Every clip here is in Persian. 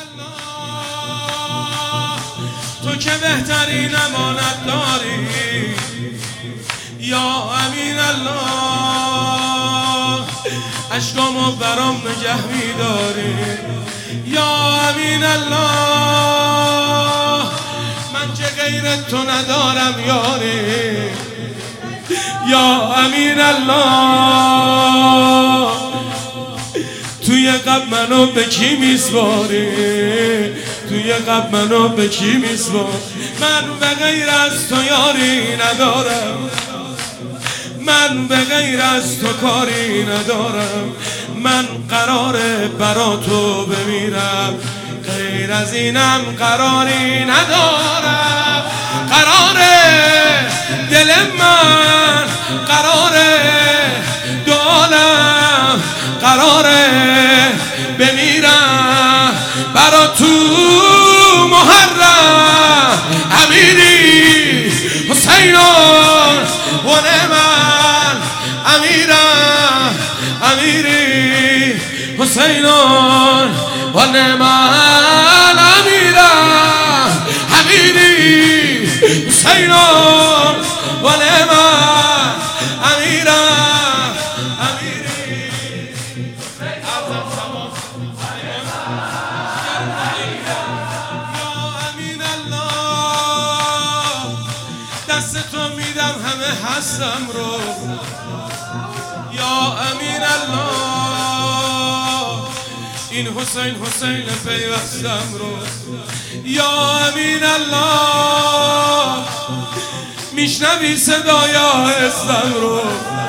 الله تو که بهترین امانت داری یا امین الله اشکامو برام نگه میداری یا امین الله من که غیر تو ندارم یاری یا امین الله توی قلب منو به کی میسپاری توی قلب منو به کی میسپاری من به غیر از تو یاری ندارم من به غیر از تو کاری ندارم من قراره برا تو بمیرم غیر از اینم قراری ندارم قراره دل من قراره دو عالم قراره بمیرم برا تو محرم امیری حسینان و من امیرم امیری حسینان و من امیرم امیری حسینان و من امیرم امیری امین الله دست تو میدم همه هستم رو یا امین الله این حسین پیوستم رو یا امین الله میشنوی صدای آهستم رو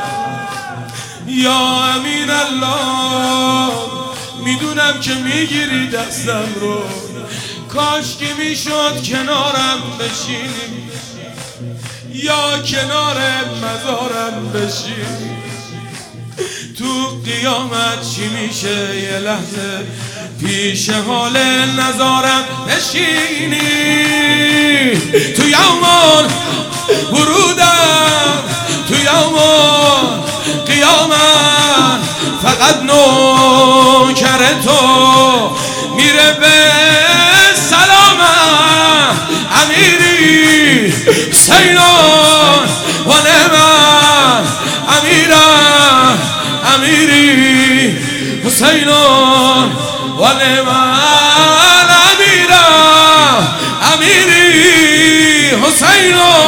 یا امین الله میدونم که میگیری دستم رو کاش که میشد کنارم بشینی یا کنار مزارم بشینی تو قیامت چی میشه یه لحظه پیش حال نزارم بشینی تو یوم ورودم تو یوم قیامت فقط نوکر تو میره به سلامت امیری حسینان و من امیرم امیری حسینان و من امیرم امیری حسینان